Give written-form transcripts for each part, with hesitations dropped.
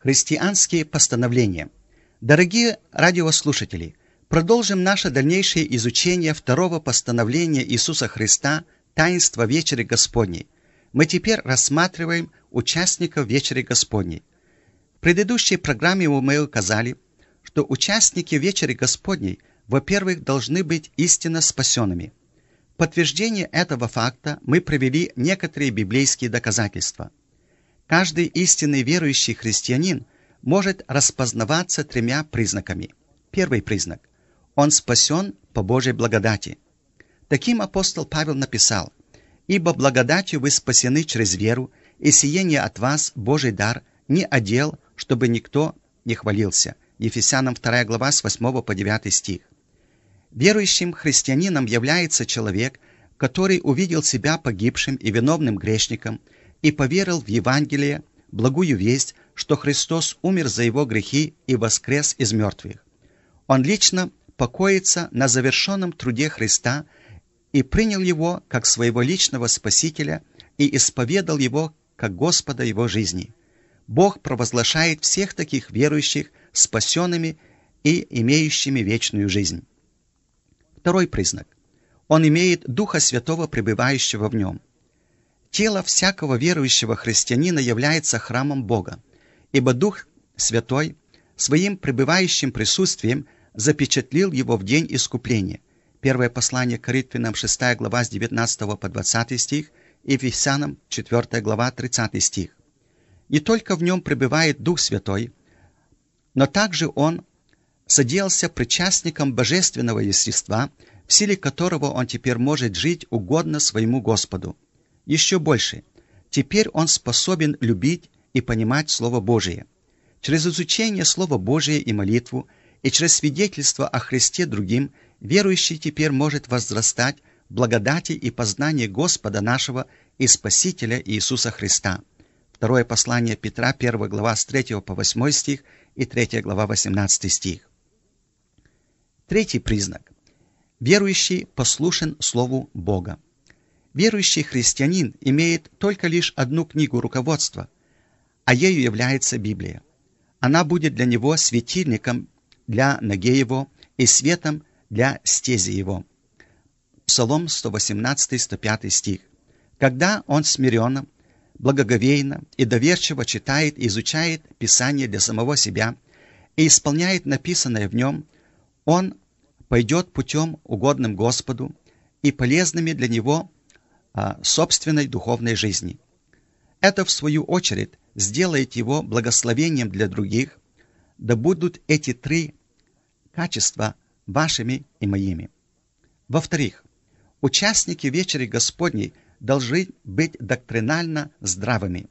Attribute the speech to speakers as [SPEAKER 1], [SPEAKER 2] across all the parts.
[SPEAKER 1] Христианские постановления. Дорогие радиослушатели, продолжим наше дальнейшее изучение второго постановления Иисуса Христа «Таинство Вечери Господней». Мы теперь рассматриваем участников Вечери Господней. В предыдущей программе мы указали, что участники Вечери Господней, во-первых, должны быть истинно спасенными. В подтверждение этого факта мы привели некоторые библейские доказательства. Каждый истинный верующий христианин может распознаваться тремя признаками. Первый признак – он спасен по Божьей благодати. Таким апостол Павел написал: «Ибо благодатью вы спасены через веру, и сие не от вас Божий дар, не одел, чтобы никто не хвалился». Ефесянам 2 глава с 8 по 9 стих. Верующим христианином является человек, который увидел себя погибшим и виновным грешником и поверил в Евангелие, благую весть, что Христос умер за его грехи и воскрес из мертвых. Он лично покоится на завершенном труде Христа и принял его как своего личного Спасителя и исповедал его как Господа его жизни. Бог провозглашает всех таких верующих спасенными и имеющими вечную жизнь. Второй признак. Он имеет Духа Святого, пребывающего в нем. Тело всякого верующего христианина является храмом Бога, ибо Дух Святой своим пребывающим присутствием запечатлил его в день искупления. Первое послание к Коринфянам, 6 глава с 19 по 20 стих, и Ефесянам, 4 глава, 30 стих. Не только в нем пребывает Дух Святой, но также он соделался причастником божественного естества, в силе которого он теперь может жить угодно своему Господу. Еще больше, теперь он способен любить и понимать Слово Божие. Через изучение Слова Божия и молитву, и через свидетельство о Христе другим, верующий теперь может возрастать в благодати и познании Господа нашего и Спасителя Иисуса Христа. Второе послание Петра, 1 глава с 3 по 8 стих и 3 глава 18 стих. Третий признак. Верующий послушен Слову Бога. Верующий христианин имеет только лишь одну книгу руководства, а ею является Библия. Она будет для него светильником для ноги его и светом для стези его. Псалом 118-105 стих. Когда он смиренно, благоговейно и доверчиво читает и изучает Писание для самого себя и исполняет написанное в нем, он пойдет путем угодным Господу и полезными для него собственной духовной жизни. Это, в свою очередь, сделает его благословением для других, да будут эти три качества вашими и моими. Во-вторых, участники Вечери Господней должны быть доктринально здравыми.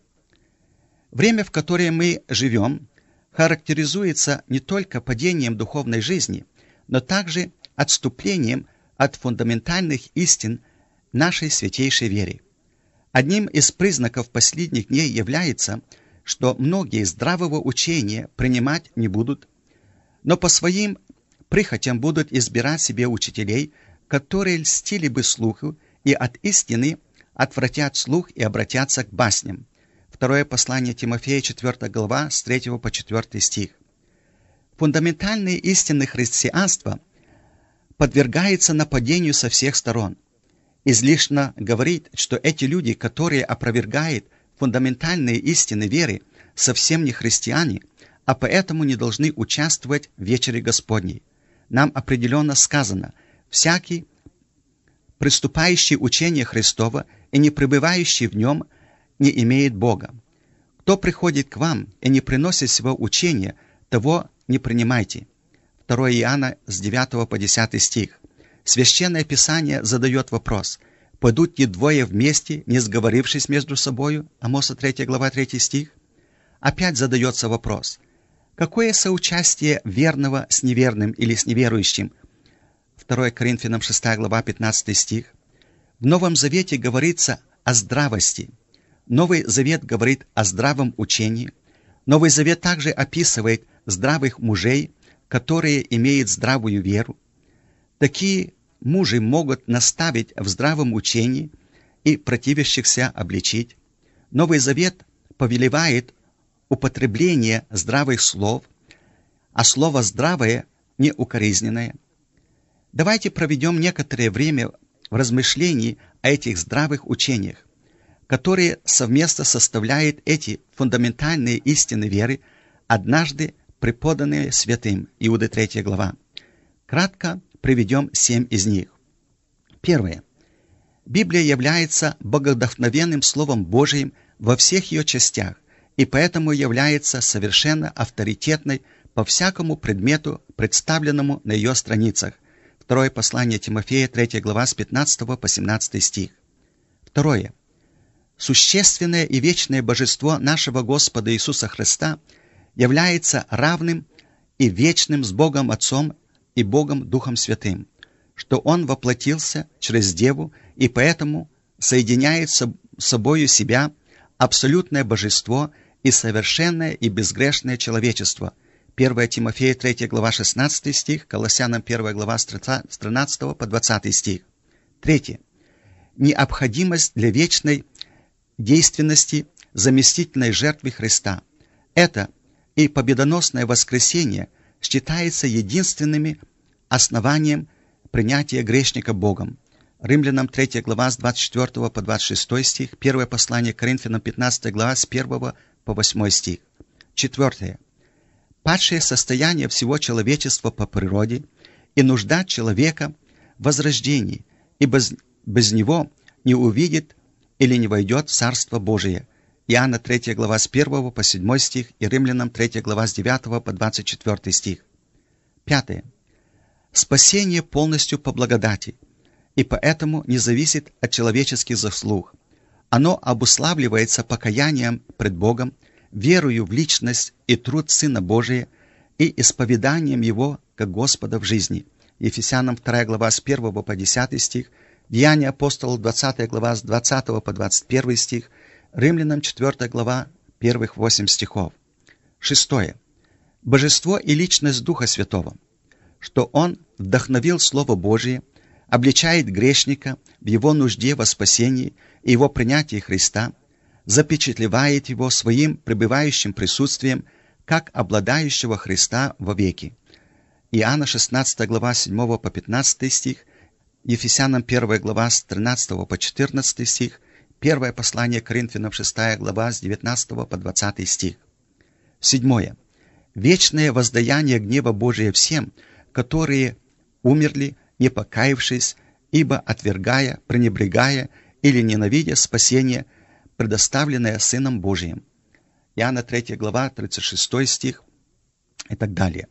[SPEAKER 1] Время, в которое мы живем, характеризуется не только падением духовной жизни, но также отступлением от фундаментальных истин нашей святейшей вере. Одним из признаков последних дней является, что многие здравого учения принимать не будут, но по своим прихотям будут избирать себе учителей, которые льстили бы слуху и от истины отвратят слух и обратятся к басням. Второе послание Тимофея, 4 глава, с 3 по 4 стих. Фундаментальные истины христианства подвергаются нападению со всех сторон. Излишне говорить, что эти люди, которые опровергают фундаментальные истины веры, совсем не христиане, а поэтому не должны участвовать в Вечере Господней. Нам определенно сказано: всякий, приступающий учение Христова и не пребывающий в нем, не имеет Бога. Кто приходит к вам и не приносит своего учения, того не принимайте. 2 Иоанна с 9 по 10 стих. Священное Писание задает вопрос: пойдут ли двое вместе, не сговорившись между собою? Амоса 3 глава 3 стих. Опять задается вопрос: какое соучастие верного с неверным или с неверующим? 2 Коринфянам 6 глава 15 стих. В Новом Завете говорится о здравости. Новый Завет говорит о здравом учении. Новый Завет также описывает здравых мужей, которые имеют здравую веру. Такие мужи могут наставить в здравом учении и противящихся обличить. Новый Завет повелевает употребление здравых слов, а слово «здравое» не укоризненное. Давайте проведем некоторое время в размышлении о этих здравых учениях, которые совместно составляют эти фундаментальные истины веры, однажды преподанные святым. Иуды 3 глава. Кратко приведем 7 из них. Первое. Библия является богодохновенным Словом Божиим во всех ее частях, и поэтому является совершенно авторитетной по всякому предмету, представленному на ее страницах. Второе послание Тимофея, 3 глава, с 15 по 17 стих. Второе. Существенное и вечное божество нашего Господа Иисуса Христа является равным и вечным с Богом Отцом и Богом Духом Святым, что Он воплотился через Деву и поэтому соединяет с собою себя абсолютное божество и совершенное и безгрешное человечество. 1 Тимофея 3 глава 16 стих, Колоссянам 1 глава с 13 по 20 стих. Третье. Необходимость для вечной действенности заместительной жертвы Христа. Это и победоносное воскресение считается единственным основанием принятия грешника Богом. Римлянам 3 глава с 24 по 26 стих, 1 послание к Коринфянам 15 глава с 1 по 8 стих. Четвертое. Падшее состояние всего человечества по природе и нужда человека в возрождении, ибо без него не увидит или не войдет в Царство Божие. Иоанна 3 глава с 1 по 7 стих и Римлянам 3 глава с 9 по 24 стих. Пятое. Спасение полностью по благодати, и поэтому не зависит от человеческих заслуг. Оно обуславливается покаянием пред Богом, верою в личность и труд Сына Божия и исповеданием Его как Господа в жизни. Ефесянам 2 глава с 1 по 10 стих, Деяния апостолов 20 глава с 20 по 21 стих, Римлянам 4 глава первых 8 стихов. Шестое. Божество и личность Духа Святого, что Он вдохновил Слово Божие, обличает грешника в его нужде во спасении и его принятии Христа, запечатлевает его своим пребывающим присутствием, как обладающего Христа вовеки. Иоанна 16 глава 7 по 15 стих, Ефесянам 1 глава с 13 по 14 стих, 1 послание к Коринфянам 6 глава с 19 по 20 стих. Седьмое. Вечное воздаяние гнева Божия всем, которые умерли, не покаявшись, ибо отвергая, пренебрегая или ненавидя спасение, предоставленное Сыном Божиим. Иоанна 3 глава, 36 стих и так далее.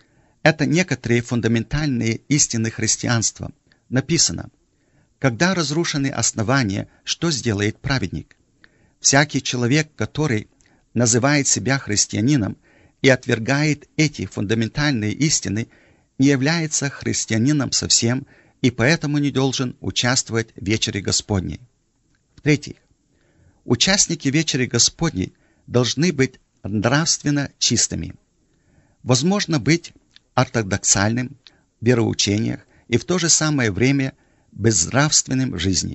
[SPEAKER 1] Это некоторые фундаментальные истины христианства. Написано: «Когда разрушены основания, что сделает праведник? Всякий человек, который называет себя христианином и отвергает эти фундаментальные истины, не является христианином совсем и поэтому не должен участвовать в вечере Господней». В-третьих, участники вечери Господней должны быть нравственно чистыми. Возможно быть ортодоксальным в вероучениях и в то же самое время безнравственным в жизни.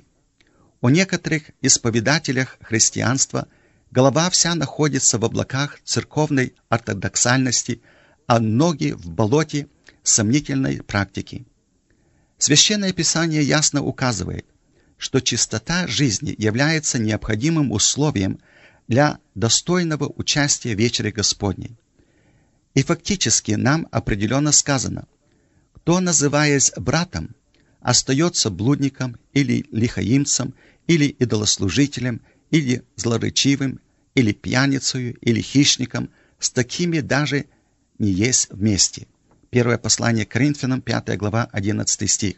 [SPEAKER 1] У некоторых исповедателях христианства голова вся находится в облаках церковной ортодоксальности, а ноги в болоте сомнительной практики. Священное Писание ясно указывает, что чистота жизни является необходимым условием для достойного участия в вечере Господней. И фактически нам определенно сказано: кто, называясь братом, остается блудником или лихаимцем, или идолослужителем, или злоречивым, или пьяницею, или хищником, с такими даже не есть вместе. Первое послание к Коринфянам, 5 глава, 11 стих.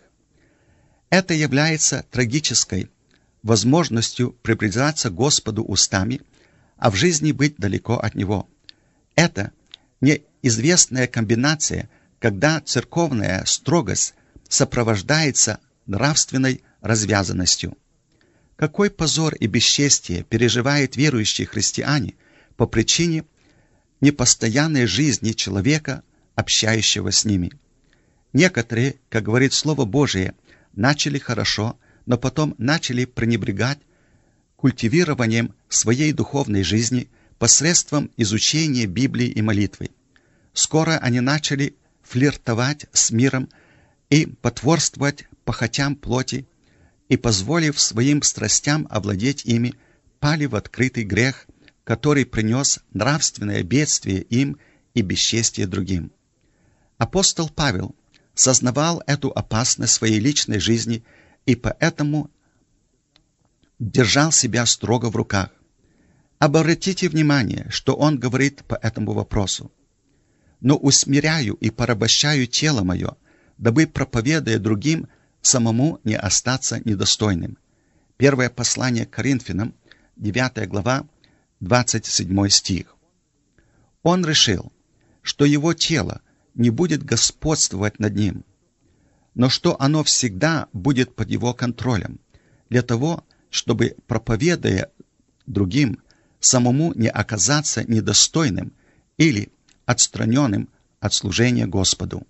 [SPEAKER 1] Это является трагической возможностью приближаться к Господу устами, а в жизни быть далеко от Него. Это неизвестная комбинация, когда церковная строгость сопровождается нравственной развязанностью. Какой позор и бесчестие переживают верующие христиане по причине непостоянной жизни человека, общающего с ними. Некоторые, как говорит Слово Божие, начали хорошо, но потом начали пренебрегать культивированием своей духовной жизни, посредством изучения Библии и молитвы. Скоро они начали флиртовать с миром и потворствовать похотям плоти, и, позволив своим страстям овладеть ими, пали в открытый грех, который принес нравственное бедствие им и бесчестие другим. Апостол Павел сознавал эту опасность своей личной жизни и поэтому держал себя строго в руках. Обратите внимание, что он говорит по этому вопросу. «Но усмиряю и порабощаю тело мое, дабы, проповедуя другим, самому не остаться недостойным». Первое послание к Коринфянам, 9 глава, 27 стих. Он решил, что его тело не будет господствовать над ним, но что оно всегда будет под его контролем, для того, чтобы, проповедуя другим, самому не оказаться недостойным или отстраненным от служения Господу.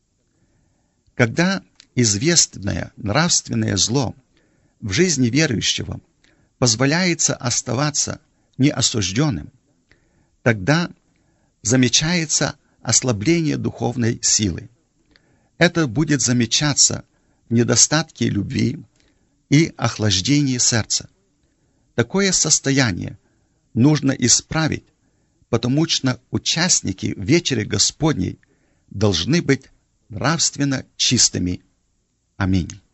[SPEAKER 1] Когда известное нравственное зло в жизни верующего позволяется оставаться неосужденным, тогда замечается ослабление духовной силы. Это будет замечаться в недостатке любви и охлаждении сердца. Такое состояние нужно исправить, потому что участники вечери Господней должны быть нравственно чистыми. Аминь.